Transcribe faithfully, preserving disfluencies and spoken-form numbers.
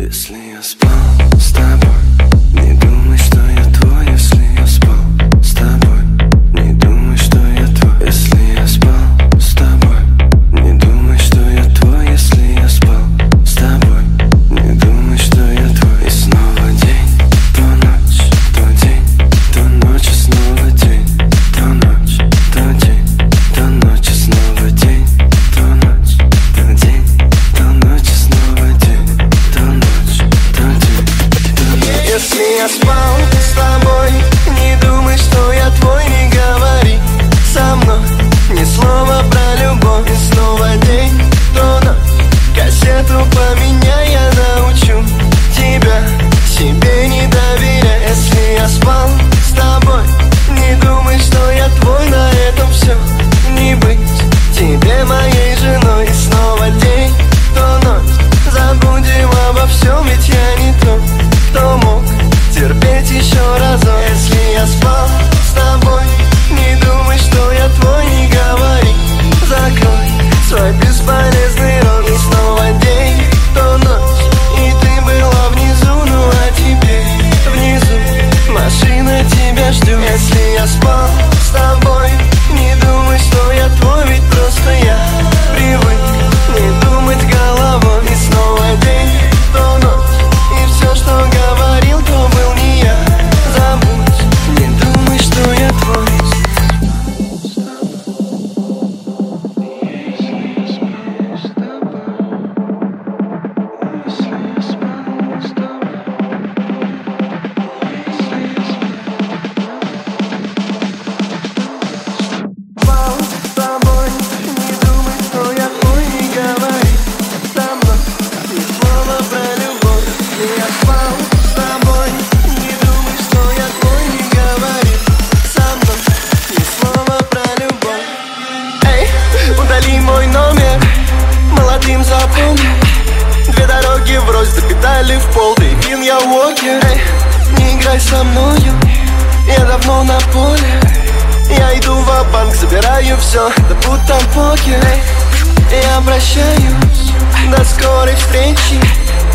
Если я спал с тобой, не думай, что я твой. Если я спал с тобой, не думай, что я твой. Если я спал с тобой, не думай, что я твой. Если я спал с тобой, не думай, что я твой. И снова день, то ночь, то день, то ночь, и снова день, то ночь, то день, то ночь, и снова день, то ночь, то день, то ночь, и снова день, то ночь, то день, то ночь. Если я спал с тобой, не думай, что я твой. Не говори со мной ни слова про любовь. И снова день, то ночь, кассету поменяй, я научу тебя себе не доверяй. Если я спал с тобой, не думай, что я твой. На этом все, не быть тебе моей женой. И снова день, то ночь, забудем обо всем, ведь я не тот, кто мог терпеть еще разок. Если я спал с тобой, не думай, что я твой. Не говори, закрой свой бесполезный рот. И снова день, то ночь, и ты была внизу. Ну а теперь внизу машина тебя ждет. Если я спал с тобой, не думай, что я твой. Ведь просто я привык не думать головой. И снова день, то ночь, и все, что говорил, то был не я. Забудь, не думай, что я твой. Спал с тобой, не думай, что я твой. Не говори со мной ни слова про любовь. Если я спал с тобой, не думай, что я твой. Не говори со мной ни слова про любовь. Эй, удали мой номер, молодым запомни. Две дороги врозь, до педали в пол, да и вин я уокер. Эй, не играй со мною, я давно на поле. Я иду ва-банк, забираю все, да будь там покер. Эй, я прощаюсь, до скорой встречи.